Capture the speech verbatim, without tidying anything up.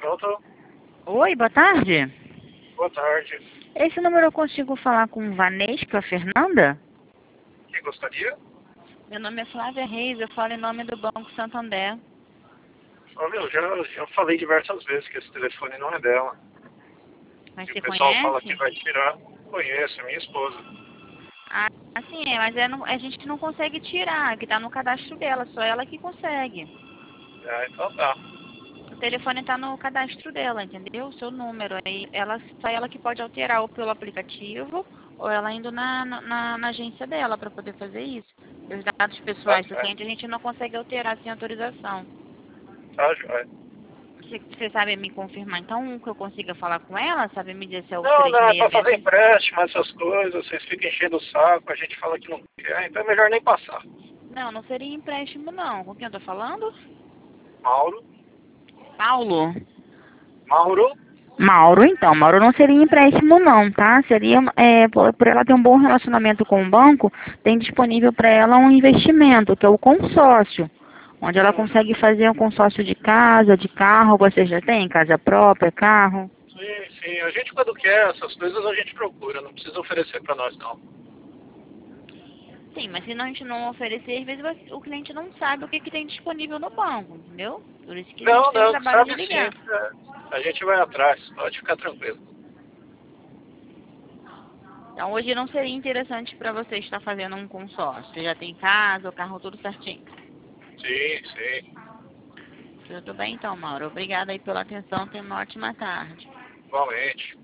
Pronto? Oi, boa tarde. Boa tarde. Esse número eu consigo falar com Vanesca Fernanda? Quem gostaria? Meu nome é Flávia Reis, eu falo em nome do Banco Santander. Ó, meu, já, já falei diversas vezes que esse telefone não é dela. Mas E o você pessoal fala que conhece? vai tirar. Conheço, é minha esposa. Ah, sim, é, mas é não- a gente não consegue tirar, que tá no cadastro dela, só ela que consegue. Ah, então tá. O telefone tá no cadastro dela, entendeu? O seu número. Aí ela, só ela que pode alterar ou pelo aplicativo ou ela indo na, na, na agência dela para poder fazer isso. E os dados Tá pessoais do certo. cliente a gente não consegue alterar sem autorização. Tá, joia. Você, você sabe me confirmar então que eu consiga falar com ela? Sabe me dizer se é o Não, não, é pra fazer três seis seis? empréstimo, essas coisas, vocês ficam enchendo o saco, a gente fala que não quer, então é melhor nem passar. Não, não seria empréstimo não. Com quem eu tô falando? Mauro? Paulo. Mauro? Mauro, então, Mauro não seria empréstimo não, tá? Seria, é, por, por ela ter um bom relacionamento com o banco, tem disponível para ela um investimento, que é o consórcio, onde ela Uhum. consegue fazer um consórcio de casa, de carro, você já tem casa própria, carro? Sim, sim, a gente quando quer essas coisas a gente procura, não precisa oferecer pra nós não. Sim, mas se não, a gente não oferecer, às vezes vai- o cliente não sabe o que, que tem disponível no banco, entendeu? Por isso que a gente Não, tem o não, trabalho de sabe sim, ligar. é, a gente vai atrás, pode ficar tranquilo. Então hoje não seria interessante para você estar fazendo um consórcio. Você já tem casa, o carro tudo certinho. Sim, sim, Tudo bem então, Mauro. Obrigada aí pela atenção. Tenha uma ótima tarde. igualmente.